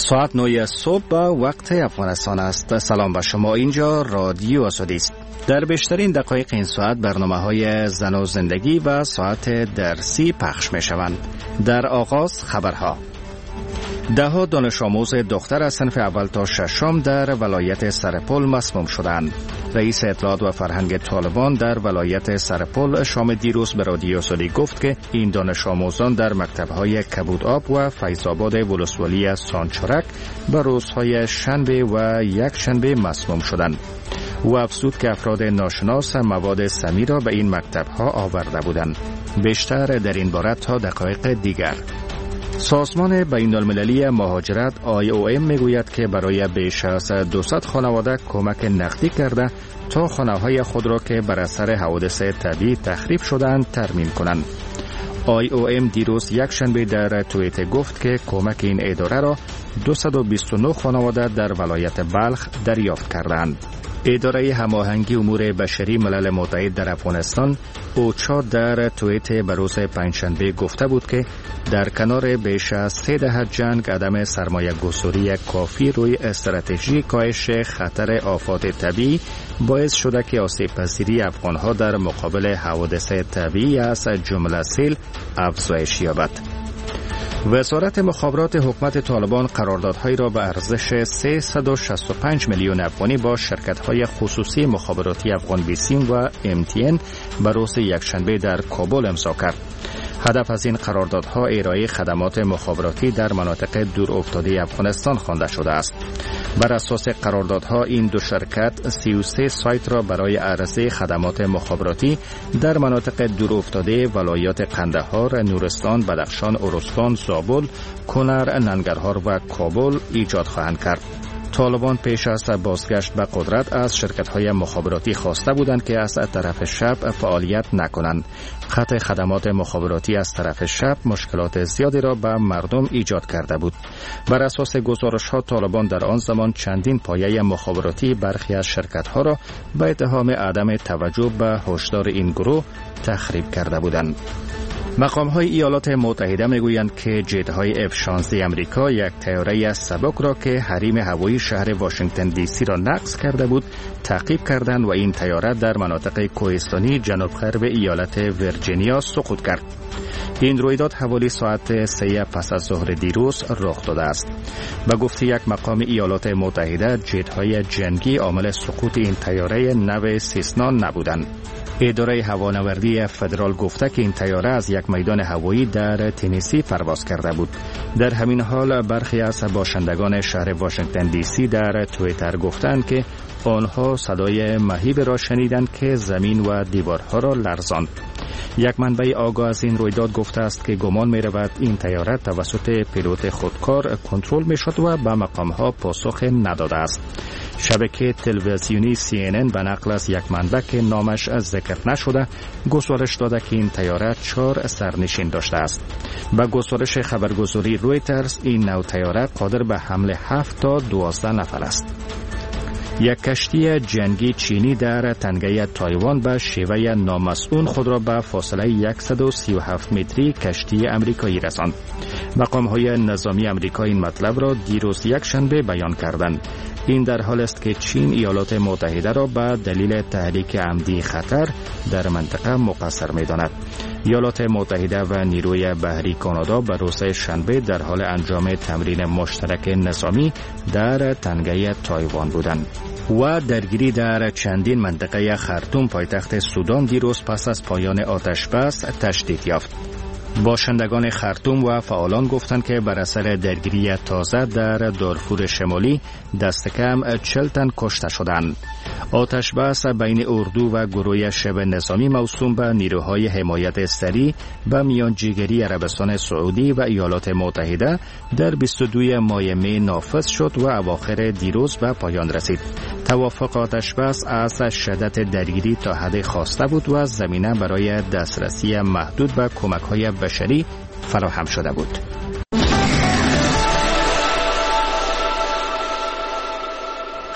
ساعت 9 صبح با وقت افغانستان است. سلام به شما، اینجا رادیو آزادی است. در بیشترین دقایق این ساعت برنامه‌های زن و زندگی و ساعت درسی پخش می‌شوند. در آغاز خبرها. ده‌ها دانش آموز دختر از صنف اول تا ششم در ولایت سرپل مسموم شدند. رئیس اطلاعات و فرهنگ طالبان در ولایت سرپل شام دیروز به رادیو آزادی گفت که این دانش آموزان در مکتب‌های کبودآب و فیض‌آباد ولسوالی سانچرک به روزهای شنبه و یک شنبه مسموم شدند. او افزود که افراد ناشناس مواد سمی را به این مکتب‌ها آورده بودند. بیشتر در این باره تا دقایق دیگر. سازمان بین‌المللی مهاجرت IOM میگوید که برای بیش از 200 خانواده کمک نقدی کرده تا خانه‌های خود را که بر اثر حوادث طبیعی تخریب شدند ترمیم کنند. IOM دیروز یک شنبه در توییتر گفت که کمک این اداره را 229 خانواده در ولایت بلخ دریافت کردند. اداره هماهنگی امور بشری ملل متحد در افغانستان اوچا در توییتر به روز پنجشنبه گفته بود که در کنار بیش از 3 دهه جنگ عدم سرمایه گذاری کافی روی استراتژی کاهش خطر آفات طبیعی باعث شده که آسیب پذیری افغانها در مقابل حوادث طبیعی از جمله سیل افزایش یابد. وزارت مخابرات حکومت طالبان قراردادهایی را به ارزش 365 میلیون افغانی با شرکت‌های خصوصی مخابراتی افغان بیسیم و MTN به روز یکشنبه در کابل امضا کرد. هدف از این قراردادها ارائه خدمات مخابراتی در مناطق دور افتاده افغانستان خوانده شده است. بر اساس قراردادها این دو شرکت 33 سایت را برای عرضه خدمات مخابراتی در مناطق دور افتاده ولایات قندهار، نورستان، بدخشان، ارزگان، زابل، کنر، ننگرهار و کابل ایجاد خواهند کرد. طالبان پیش از بازگشت به قدرت از شرکت‌های مخابراتی خواسته بودند که از طرف شب فعالیت نکنند. قطع خدمات مخابراتی از طرف شب مشکلات زیادی را به مردم ایجاد کرده بود. بر اساس گزارش‌ها طالبان در آن زمان چندین پایه مخابراتی برخی از شرکت‌ها را به اتهام عدم توجه به هشدار این گروه تخریب کرده بودند. مقام‌های ایالات متحده میگویند که جت‌های F-16 امریکا یک طیاره سبک را که حریم هوایی شهر واشنگتن دی سی را نقض کرده بود تعقیب کردند و این طیاره در مناطق کوهستانی جنوب غرب ایالت ویرجینیا سقوط کرد. این رویداد حوالی ساعت 3 پس از ظهر دیروز رخ داده است. به گفته یک مقام ایالات متحده جت‌های جنگی عامل سقوط این طیاره نو سیسنا نبودند. اداره هوانوردی فدرال گفته که این طیاره از یک میدان هوایی در تنسی پرواز کرده بود. در همین حال برخی از باشندگان شهر واشنگتن دی سی در توییتر گفتند که آنها صدای مهیب را شنیدند که زمین و دیوارها را لرزاند. یک منبع آگاه از این رویداد گفته است که گمان می رود این طیاره توسط پیلوت خودکار کنترل می شد و به مقامها پاسخ نداده است. شبکه تلویزیونی CNN به نقل از یک منبع که نامش ذکر نشده گزارش داده که این طیاره 4 سرنشین داشته است. با گزارش خبرگزاری رویترز این نوع طیاره قادر به حمل 7 تا 12 نفر است. یک کشتی جنگی چینی در تنگه تایوان به شیوه نامسئول خود را به فاصله 137 متری کشتی امریکایی رساند. مقام‌های نظامی امریکا این مطلب را دیروز یک شنبه بیان کردند. این در حال است که چین ایالات متحده را به دلیل تحریک عمدی خطر در منطقه مقصر می‌داند. ایالات متحده و نیروی بحری کانادا به روز شنبه در حال انجام تمرین مشترک نظامی در تنگه تایوان بودند. و درگیری در چندین منطقه خرطوم پایتخت سودان دیروز پس از پایان آتش بس تشدید یافت. باشندگان خرطوم و فعالان گفتند که بر اثر درگیری تازه در دارفور شمالی دست کم 40 تن کشته شدند. آتش بس بین اردو و گروه شبه نظامی موسوم به نیروهای حمایت سریع به میانجیگری عربستان سعودی و ایالات متحده در 22 ماه می نافذ شد و اواخر دیروز به پایان رسید. توافق آتش بس از شدت درگیری تا حد خواسته بود و زمینه برای دسترسی محدود به کمک‌های بشری فراهم شده بود.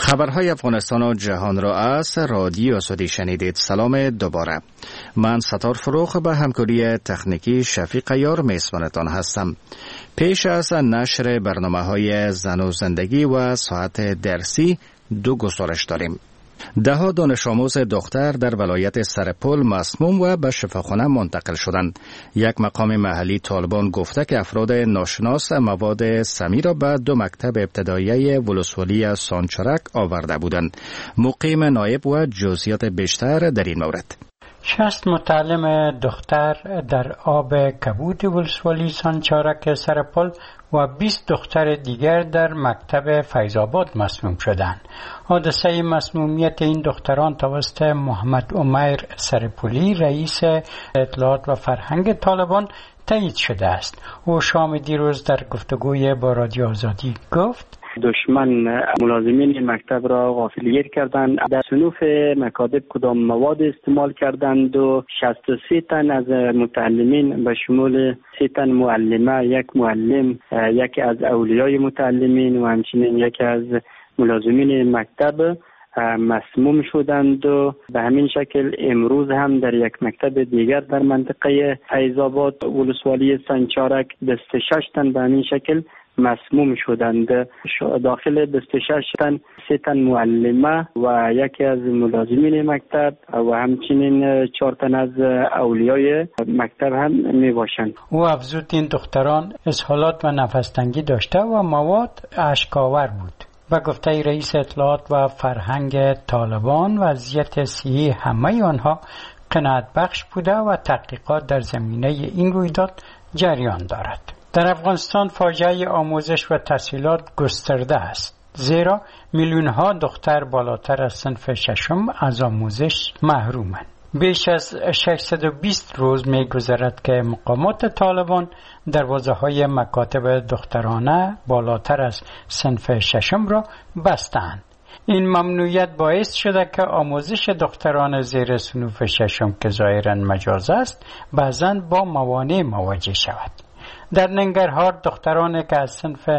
خبرهای افغانستان و جهان را از رادیو آزادی شنیدید. سلام دوباره. من ستار فروخ به همکاری تکنیکی شفیق یار میزبانتان هستم. پیش از نشر برنامه‌های زن و زندگی و ساعت درسی دو گزارش داریم. دهها دانش آموز دختر در ولایت سرپل مسموم و به شفاخانه منتقل شدند. یک مقام محلی طالبان گفته که افراد ناشناس مواد سمی را به دو مکتب ابتدایی ولسوالی سانچارک آورده بودند. مقیم نایب و جزئیات بیشتر در این مورد. 60 متعلم دختر در آب کبود ولسوالی سانچارک سرپل و 20 دختر دیگر در مکتب فیض‌آباد مسموم شدند. حادثه مسمومیت این دختران توسط محمد عمیر سرپلی رئیس اطلاعات و فرهنگ طالبان تایید شده است. او شام دیروز در گفتگوی با رادیو آزادی گفت: دشمن ملازمین مکتب را غافلگیر کردند. در صنوف مکاتب کدام مواد استعمال کردند و 63 تن از متعلمین به شمول 3 تن معلمه، یک معلم، یکی از اولیای متعلمین و همچنین یکی از ملازمین مکتب مسموم شدند و به همین شکل امروز هم در یک مکتب دیگر در منطقه فیض‌آباد ولسوالی سانچارک 26 تن به همین شکل مسموم شدند. داخل 26 تن 3 تن معلمه و یکی از ملازمین مکتب و همچنین 4 تن از اولیای مکتب هم می باشند. او افزود این دختران اسهالات و نفس‌تنگی داشته و مواد اشک‌آور بود. و گفته رئیس اطلاعات و فرهنگ طالبان وضعیت صحی همه آنها قناعت بخش بوده و تحقیقات در زمینه این رویداد جریان دارد. در افغانستان فاجعه آموزش و تحصیلات گسترده است، زیرا میلیون‌ها دختر بالاتر از صنف ششم از آموزش محرومند. بیش از 620 روز می‌گذرد که مقامات طالبان دروازه‌های مکاتب دخترانه بالاتر از صنف ششم را بستند. این ممنوعیت باعث شده که آموزش دختران زیر صنف ششم که ظاهراً مجاز است، بعضاً با موانع مواجه شود. در ننگرهار دخترانی که از صنف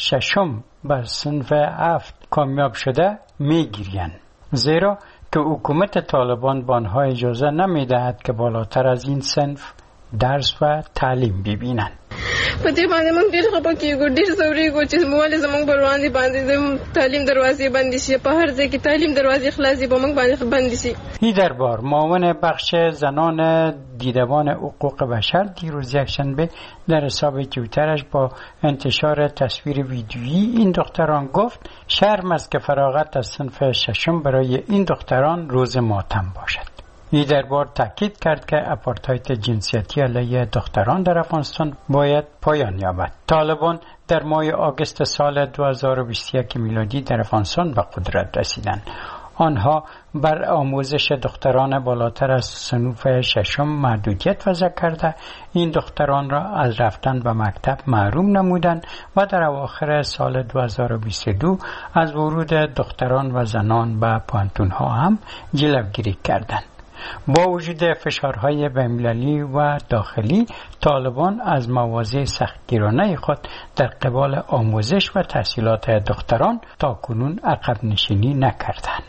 ششم به صنف 7 کامیاب شده می‌گیرند، زیرا که حکومت طالبان به آنها اجازه نمی‌دهد که بالاتر از این صنف درس و تعلیم ببینند. په دې باندې موږ ډېر خپه کېږو، ډېر ځورېږو چې ولې زموږ پر وړاندې باندې د تعلیم دروازې بندې شي، په هر ځای کې تعلیم دروازې خلاصې په موږ باندې بندې شي. این دربار معاون بخش زنان دیدبان حقوق بشر دیروز یکشنبه در حساب توییترش با انتشار تصویر ویدیویی این دختران گفت شرم است که فراغت از صنف ششم برای این دختران روز ماتم باشد. این دربار تاکید کرد که آپارتاید جنسیتی علیه دختران در افغانستان باید پایان یابد. طالبان در ماه آگوست سال 2021 میلادی در افغانستان به قدرت رسیدند. آنها بر آموزش دختران بالاتر از صنف ششم محدودیت وضع کرده این دختران را از رفتن به مکتب محروم نمودند و در اواخر سال 2022 از ورود دختران و زنان به پانتون‌ها هم جلوگیری کردند. با وجود فشارهای بین‌المللی و داخلی، طالبان از مواضع سختگیرانه خود در قبال آموزش و تحصیلات دختران تاکنون عقب نشینی نکردند.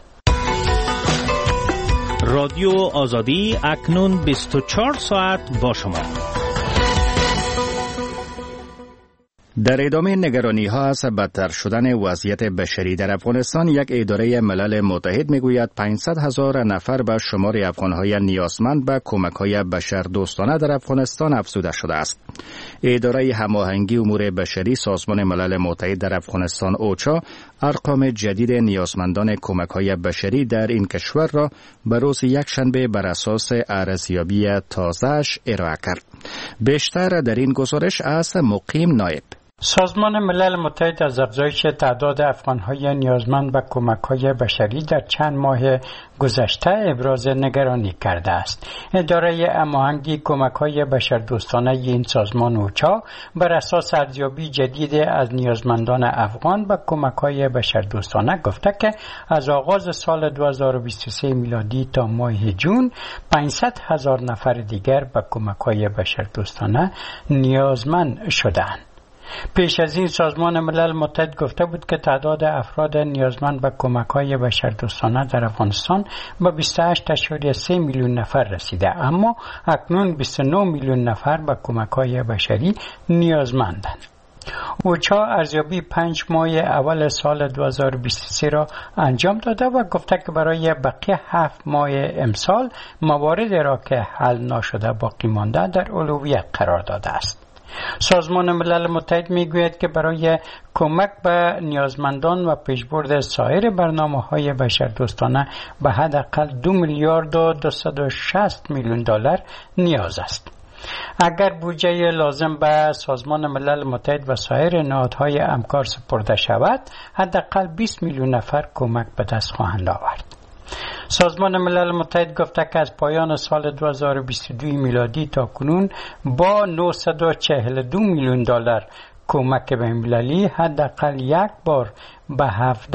رادیو آزادی اکنون 24 ساعت با شما. در ادامه نگرانی ها از بدتر شدن وضعیت بشری در افغانستان، یک اداره ملل متحد میگوید 500,000 نفر به شمار افغانهای نیازمند به کمک‌های بشردوستانه در افغانستان افزوده شده است. اداره هماهنگی امور بشری سازمان ملل متحد در افغانستان اوچا ارقام جدید نیازمندان کمک‌های بشری در این کشور را به روز یکشنبه بر اساس ارزیابی تازه‌اش ارائه کرد. بیشتر در این گزارش از مقیم نایب. سازمان ملل متحد از افزایش تعداد افغان‌های نیازمند به کمک‌های بشری در چند ماه گذشته ابراز نگرانی کرده است. اداره هماهنگی کمک‌های بشردوستانه این سازمان اوچا بر اساس ارزیابی جدید از نیازمندان افغان به کمک‌های بشردوستانه گفته که از آغاز سال 2023 میلادی تا ماه جون 500,000 نفر دیگر به کمک‌های بشردوستانه نیازمند شدند. پیش از این سازمان ملل متحد گفته بود که تعداد افراد نیازمند به کمک‌های بشردوستانه در افغانستان به 28.3 میلیون نفر رسیده، اما اکنون 29 میلیون نفر به کمک‌های بشری نیازمندند. اوچا ارزیابی 5 ماه اول سال 2023 را انجام داده و گفته که برای بقیه 7 ماه امسال مواردی را که حل نشده باقی مانده در اولویت قرار داده است. سازمان ملل متحد میگوید که برای کمک به نیازمندان و پیشبرد سایر برنامه‌های بشردوستانه به حداقل 2 میلیارد و 260 میلیون دلار نیاز است. اگر بودجه لازم به سازمان ملل متحد و سایر نهادهای همکار سپرده شود، حداقل 20 میلیون نفر کمک به دست خواهند آورد. سازمان ملل متحد گفته که از پایان سال 2022 میلادی تا کنون با 942 میلیون دلار کمک بین‌المللی حداقل یک بار به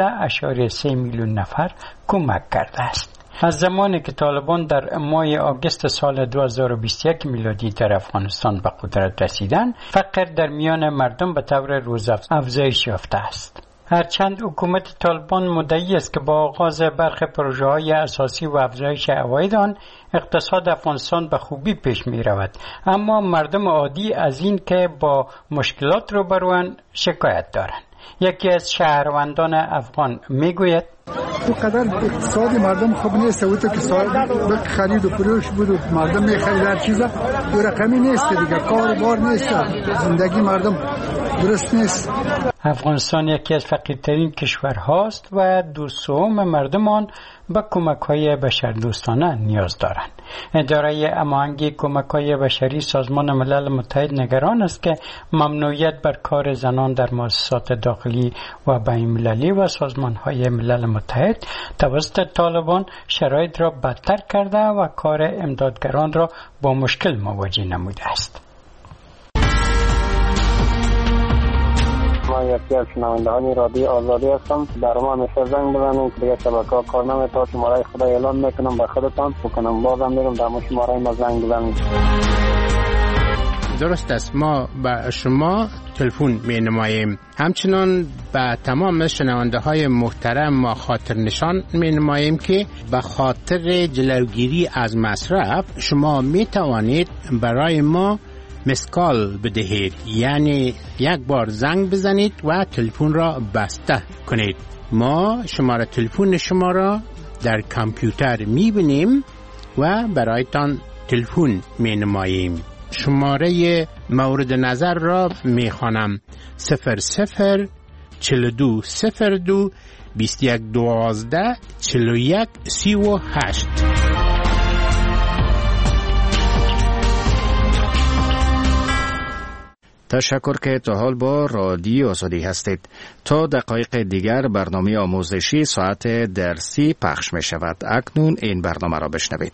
17.3 میلیون نفر کمک کرده است. از زمانی که طالبان در ماه آگوست سال 2021 میلادی در افغانستان به قدرت رسیدند، فقر در میان مردم به طور روزافزون افزایش یافته است. هرچند حکومت طالبان مدعی است که با آغاز برخی پروژه‌های اساسی و افزایش عواید آن اقتصاد افغانستان به خوبی پیش می رود، اما مردم عادی از این که با مشکلات روبروند شکایت دارند. یکی از شهروندان افغان می گوید تو قدر اقتصاد مردم خوب نیست، و تو که صاحب خرید و فروش بود و مردم میخرید هر چیزا دو رقمی نیست دیگه، کار بار نیست، زندگی مردم درست نیست. افغانستان یکی از فقیرترین کشورهاست و 2/3 مردم آن به کمک‌های بشردوستانه نیاز دارند. اداره هماهنگی کمک‌های بشری سازمان ملل متحد نگران است که ممنوعیت بر کار زنان در مؤسسات داخلی و بین‌المللی و سازمان‌های ملل متحد توسط طالبان شرایط را بدتر کرده و کار امدادگران را با مشکل مواجه نموده است. من یکی از شنوندگان رادیو آزادی هستم. در ما همیشه زنگ بزنید که دیگه شبکه‌ها کار نمی‌کنه. شماره خدا اعلان میکنم به خودتان بکنم، بازم میرم در شماره ما زنگ بزنید. درست است، ما به شما تلفن می‌نماییم. همچنان به تمام شنونده های محترم ما خاطر نشان می‌نماییم که به خاطر جلوگیری از مصرف شما می‌توانید برای ما مسکال بدهید، یعنی یک بار زنگ بزنید و تلفن را بسته کنید. ما شماره تلفن شما را در کامپیوتر می‌بینیم و برایتان تلفن می‌نماییم. شماره مورد نظر را می‌خوانم: 004202 2112 4138. تشکر که تا حال با رادیو آزادی هستید. تا دقایق دیگر برنامه آموزشی ساعت درسی پخش می شود. اکنون این برنامه را بشنوید.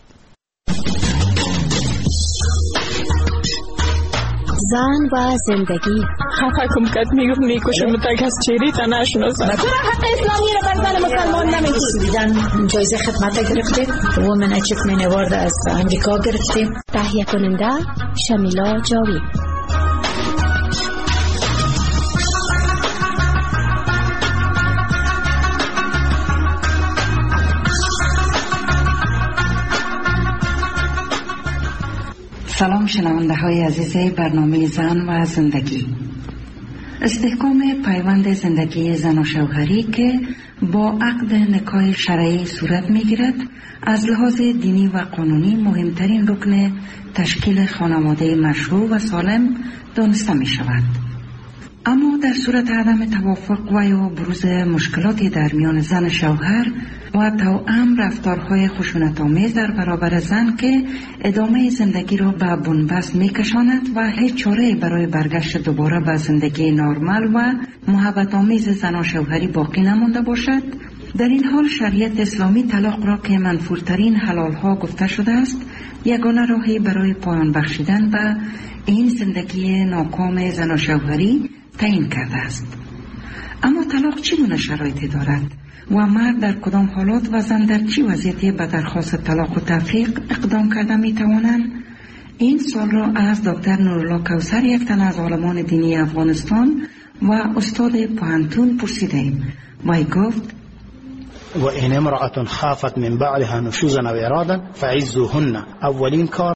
زن و زندگی. حکم کرد میکشم تک از چیری تا نشناسم. چرا حق اسلامی را بر زن مسلمان نمیدید؟ جایزه خدمت گرفتید. وومن اچیومنت اوارد از امریکا گرفتیم. تهیه کننده شمیلا جاوی. سلام شنونده های عزیز برنامه زن و زندگی. استحکام پیوند زندگی زن و شوهری که با عقد نکاح شرعی صورت می گیرد از لحاظ دینی و قانونی مهمترین رکن تشکیل خانواده مشروع و سالم دانسته می شود. اما در صورت عدم توافق و یا بروز مشکلاتی در میان زن شوهر و توأم رفتارهای خشونت‌آمیز در برابر زن که ادامه زندگی را به بنبست می‌کشاند و هیچ چاره‌ای برای برگشت دوباره به زندگی نرمال و محبت‌آمیز زن و شوهری باقی نمانده باشد، در این حال شریعت اسلامی طلاق را که منفورترین حلال‌ها گفته شده است، یگانه راهی برای پایان بخشیدن به این زندگی ناکام زن و شوهری تعیین کرده است. اما طلاق چگونه شرایطی دارد و مرد در کدام حالات و زن در چه وضعیتی به درخواست طلاق و تفریق اقدام کرده می توانند؟ این سوال را از دکتر نورالله کوثر، یک تن از عالمان دینی افغانستان و استاد پوهنتون پرسیدیم. وی گفت: و این امرأة خافت من بعدها نشوزا و ارادا فعزوهن. اولین کار